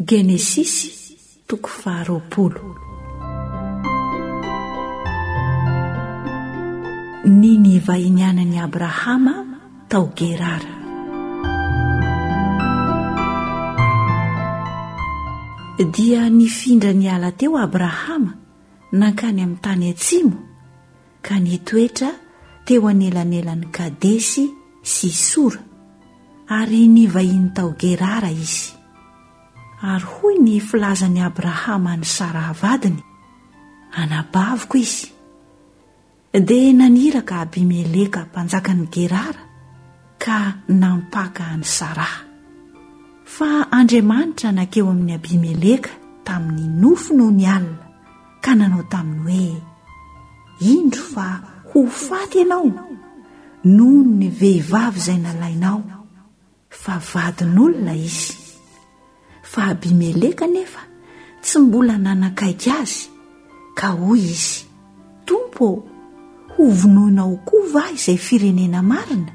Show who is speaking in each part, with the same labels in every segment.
Speaker 1: Genesisy 20. Ny nivahinianan'i Abrahama tao Gerara. Dia nifindra ny ala teo Abrahama nankany amin'ny tany atsimo ka nitoetra teo anelanelan'ny Kadesy sy Sora ary nivahiny tao Gerara izy. Ary hoy ny filazan'i Abrahama ny Sara vadiny, anabaviko izy. Dia naniraka Abimeleka mpanjakan'ny Gerara ka nampaka any Sara. Fa Andriamanitra nakeo amin'ny Abimeleka tamin'ny nofo noho ny alina ka nanao taminy hoe, indro fa ho faty ianao noho ny vehivavy izay nalainao, fa vadin'olona izy. Fa Abimeleka nefa tsy mbola nanakaiky azy ka hoy izy, Tompo, ho vonoinao koa va izay firenena marina?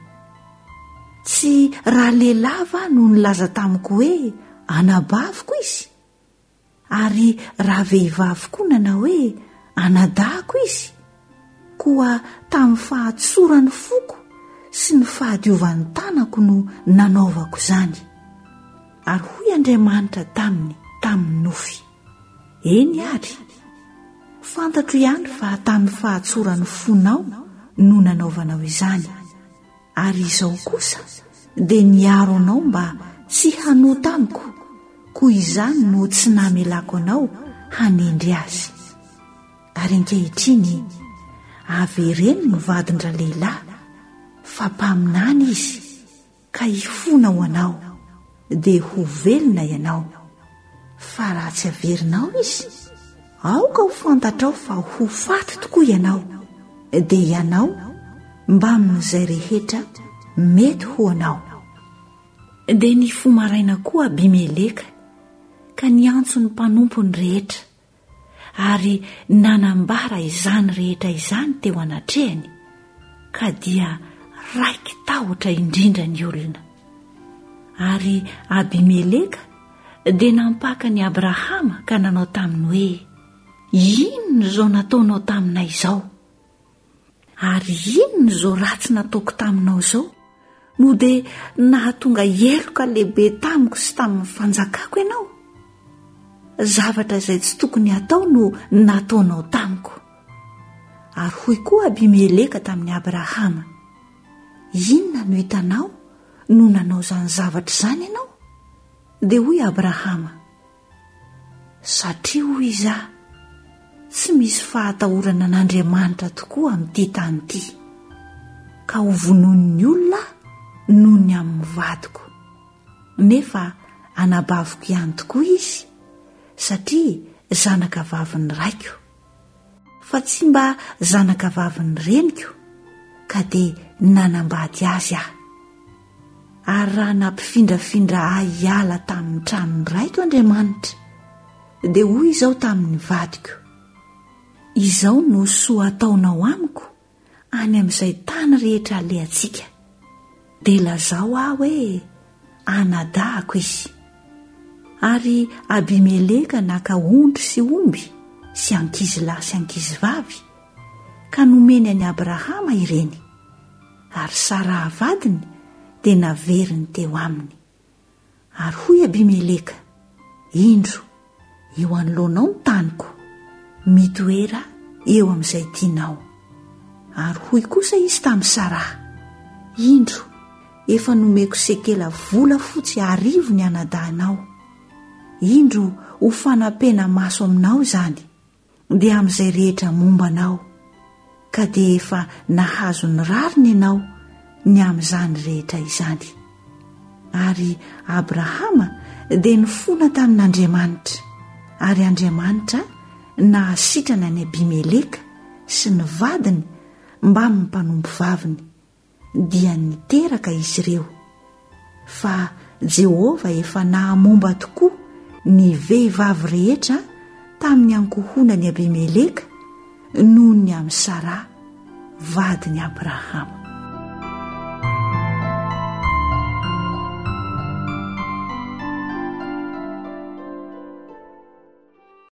Speaker 1: Tsy raha lehilahy va no nilaza tamiko hoe anabaviko izy? Ary raha vehivavy koa nanao hoe anadahako izy? Koa tamin'ny fahatsorany foko sy ny fahadiovan'ny tanako no nanaovako izany. Ary hoy Andriamanitra tamin'ny nofy, eny ary, fantatro ihany fa tamin'ny fahatsorany fonao no nanaovanao izany. Ary izao kosa dia niaro anao mba tsy hanota amiko, koa izany no tsy namelako anao hanendry azy. Ary ankehitriny avereny no vadindra lehilahy, fa mpaminany izy ka hifona ho anao dia ho velona ianao. Fa raha tsy averinao izy, aoka ho fantatrao fa ho faty tokoa ianao, dia ianao mba amin'izay rehetra mety ho anao. Dia nifomaraina koa Abimeleka ka niantso ny mpanompony rehetra ary nanambara izany rehetra izany teo anatrehany, ka dia raiky tahotra indrindra ny olona. Ary Abimeleka dia nampaka ny Abrahama ka nanao taminy hoe, inona izao nataonao taminay izao? Ary inona izao ratsy nataoko taminao izao no dia nahatonga heloka lehibe tamiko sy tamin'ny fanjakako ianao? Zavatra izay tsy tokony hatao no nataonao tamiko. Ary hoy koa Abimeleka tamin'ny Abrahama, inona no hitanao no nanao izany zavatra izany ianao? Dia hoy Abrahama, satria hoy izaho, tsy misy fahatahorana an'Andriamanitra tokoa amin'ity tany ity, ka ho vonoin'ny olona noho ny amin'ny vadiko. Nefa anabaviko ihany tokoa izy, satria zanaka vavin'ny raiko, fa tsy mba zanaka vavin'ny reniko, ka dia nanambady azy aho. Ary raha nampifindrafindra ahy hiala tamin'ny tranony raiko Andriamanitra, dia hoy izao tamin'ny vadiko, izao no soa ataonao amiko any amin'izay tany rehetra alehantsika, dia lazao aho hoe anadahako izy. Ary Abimeleka naka ondry sy omby sy ankizy lahy sy ankizy vavy ka nomeny any Abrahama ireny. Ary Sara vadiny dia naveriny teo aminy. Ary hoy Abimeleka, indro eo anoloanao ny taniko, mitoera eo amin'izay tianao. Ary hoy kosa izy tamin'ny Sara, indro efa nomeko sekela vola fotsy 10 ny anadahinao. Indro ho fanampena maso aminao izany, dia amin'izay rehetra mombanao, ka dia efa nahazo ny rariny ianao ny amin'izany rehetra izany. Ary Abrahama dia nifona tamin'Andriamanitra, ary Andriamanitra nahasitrana ny Abimeleka sy ny vadiny mba amin'ny mpanompo vaviny, dia niteraka izy ireo. Fa Jehova efa nahamomba tokoa ny vehivavy rehetra tamin'ny ankohonany Abimeleka noho ny amin'ny Sara vadiny Abrahama.